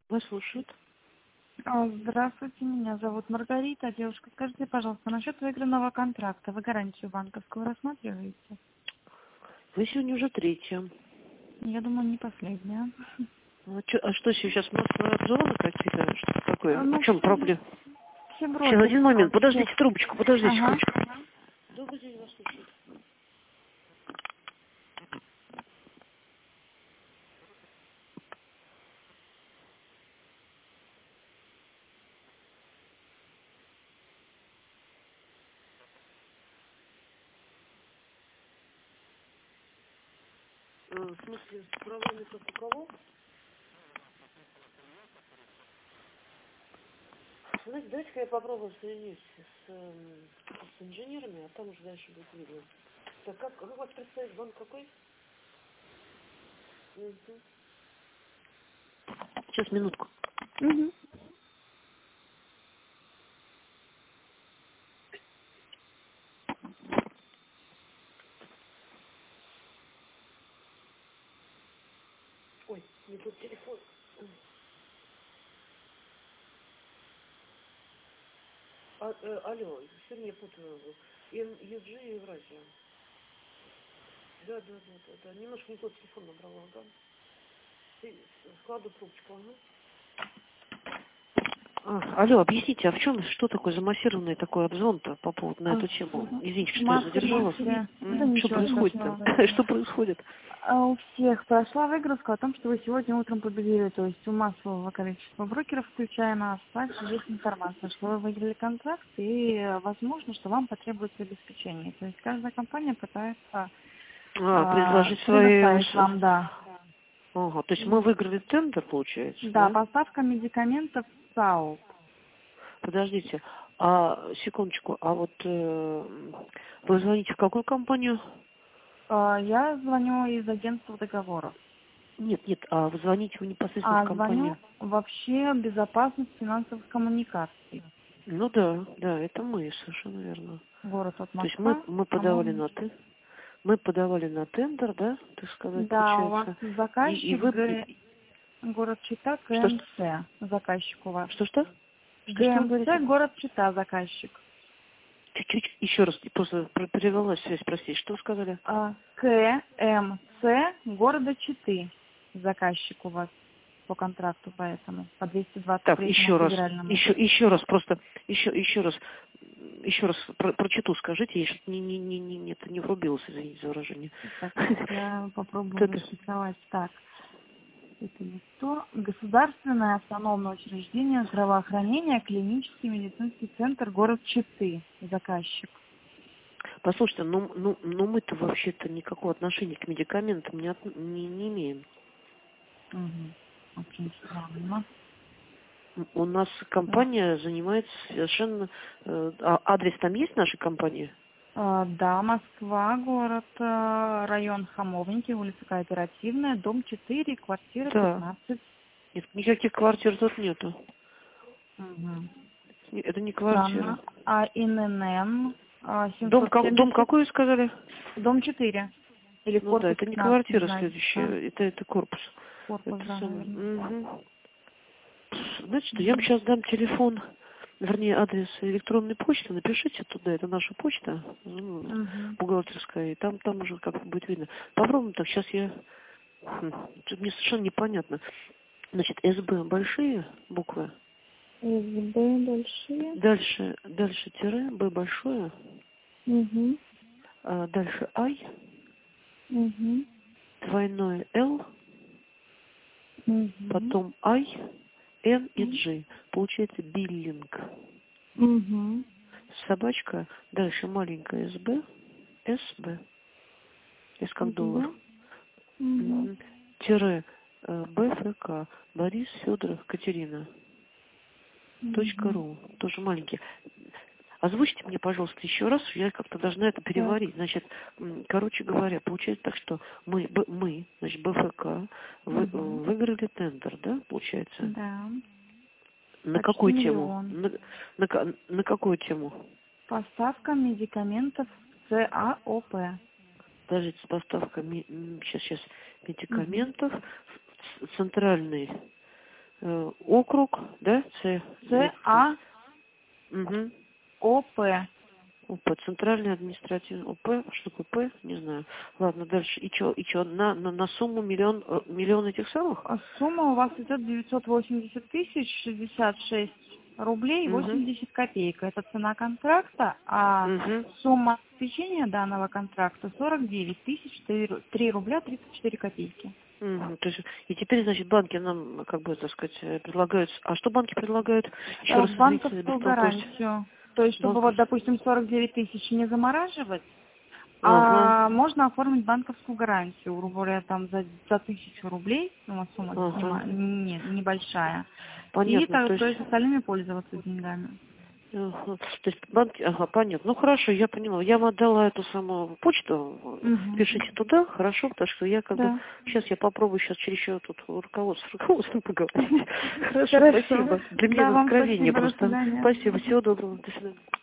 Вас слушают. Здравствуйте, меня зовут Маргарита. Девушка, скажите, пожалуйста, насчет выигранного контракта, вы гарантию банковскую рассматриваете? Вы сегодня уже третья. Я думаю, не последняя. А что сейчас, массовые обзоры какие-то? Что такое? В Ну, чем проблема? все Сейчас, один брокерства момент. у всех. Подождите трубочку, подождите Ага. секундочку. Добрый день, вас слушают. В смысле, с правами как у кого? Знаете, давайте-ка я попробую соединить с инженерами, а там уже дальше будет видно. Так, как у вас представить банк какой? Мгм. Сейчас, минутку. Угу. Ой, не тот телефон. Алло, сегодня я путаю. ЕГ и Евразия. Да. Немножко не тот телефон набрала, да? Складу трубочку, ага. Алло, объясните, а в чем, что такое замассированный такой обзвон-то по поводу на эту тему? Извините, что я задержала вас. Смотрите, да Что ничего происходит-то? страшного. Что происходит? У всех прошла выгрузка о том, что вы сегодня утром победили, то есть у массового количества брокеров, включая нас, также есть информация, что вы выиграли контракт и возможно, что вам потребуется обеспечение. То есть каждая компания пытается Предложить свои... предоставить вам, да. Ага, то есть мы выиграли тендер, получается, Да, да? поставка медикаментов САУ. Подождите, секундочку, а вот вы звоните в какую компанию? Я звоню из агентства договоров. Нет, а вы звоните вы непосредственно в Звоню компанию? вообще безопасность финансовых коммуникаций. Ну да, это мы, совершенно верно. Город от То есть Москва, мы подавали по-моему. на мы подавали на тендер, да, так сказать, Да, у вас получается. И заказчик вы город Чита, что КМЦ. Заказчик у вас. что вы говорите? ГМЦ, город Чита, заказчик. Чуть-чуть еще раз, просто прервалась связь, простите, что вы сказали? КМЦ города Читы. Заказчик у вас по контракту, поэтому по Так, 223 еще раз, федеральному. еще раз про читу скажите, я что-то не врубилась, извините за выражение. Так, я попробую Это расшифровать так. Это не то. Государственное автономное учреждение здравоохранения, клинический медицинский центр, город Читы, заказчик. послушайте, мы-то вообще-то никакого отношения к медикаментам не имеем. Угу. Очень странно. У нас Да. компания занимается совершенно... адрес там есть нашей компании? Да, Москва, город, район Хамовники, улица Кооперативная, дом 4, квартира Да. 15. Нет, никаких квартир тут нету. Угу. Это не квартира. Странно. ИНН Дом 770, какой, сказали? дом 4. Или Ну да, корпус это не 15, не квартира знаю. следующая, это корпус. Корпус, Это да, наверное. Угу. Знаете что, я вам Угу. сейчас дам телефон, вернее, адрес электронной почты, напишите туда, это наша почта, Угу. бухгалтерская, и там уже как будет видно. Попробуем так, сейчас тут мне совершенно непонятно. Значит, СБ большие буквы, СБ большие. дальше тире, Б большое, Угу. дальше Ай, Угу. двойное Л, Угу. потом Ай, Н и G. Получается биллинг. Угу. Собачка, дальше маленькая СБ, СБ, С как доллар, СБ. Угу. тире БФК, Борис Федоров Катерина, Угу. .ру, тоже маленький. Озвучьте мне, пожалуйста, еще раз, я как-то должна это Так. переварить. Значит, короче говоря, получается так, что значит, БФК, Угу. выиграли тендер, да, получается? Да. На Почти какую тему? миллион. На какую тему? Поставка медикаментов ЦАОП. Подождите, с поставкой, сейчас, Угу. медикаментов, центральный Округ, да? ЦА Угу. ОП. ОП, Центральный административный ОП, что такое П, не знаю. Ладно, дальше. И чё, на сумму миллион этих самых? Сумма у вас идет 980 тысяч 66 рублей Угу. 80 копеек. Это цена контракта, а Угу. сумма обеспечения данного контракта 49 тысяч 3 рубля 34 копейки. Угу. То есть, и теперь, значит, банки нам, как бы, так сказать, предлагают... А что банки предлагают? Еще раз, извините, Банковскую бестолковость. гарантию. То есть, чтобы вот, Банковскую. допустим, 49 тысяч не замораживать, Ага. можно оформить банковскую гарантию, грубо говоря, там за 1000 рублей, сумма Ага. нет, небольшая. И Понятно, то то есть... есть остальными пользоваться деньгами. Ага. То есть банки, ага, понятно. Ну хорошо, я поняла. Я вам отдала эту самую почту. Угу. Пишите туда, хорошо, потому что я как бы Да. сейчас я попробую сейчас через еще тут руководством поговорить. Хорошо, Хорошо. спасибо. Для меня Да, это вам откровение спасибо, до просто. свидания. Спасибо, всего доброго, до свидания.